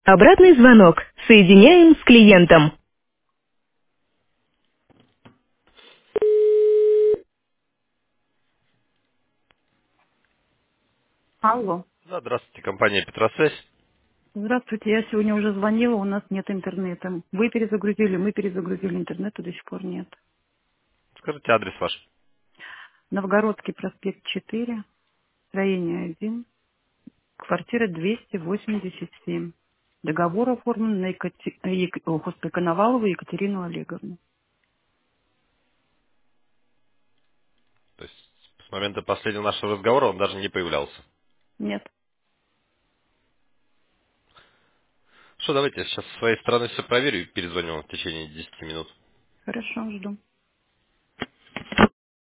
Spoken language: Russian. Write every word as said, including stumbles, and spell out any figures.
Обратный звонок. Соединяем с клиентом. Алло. Да, здравствуйте, компания Петросвязь. Здравствуйте, я сегодня уже звонила, у нас нет интернета. Вы перезагрузили, мы перезагрузили, интернета до сих пор нет. Скажите адрес ваш. Новгородский проспект четыре, строение один, квартира двести восемьдесят семь. Договор оформлен на Екати... Ек- о, господи, Коновалову Екатерину Олеговну. То есть с момента последнего нашего разговора он даже не появлялся. Нет. Что, давайте я сейчас с своей стороны все проверю и перезвоню вам в течение десяти минут. Хорошо, жду.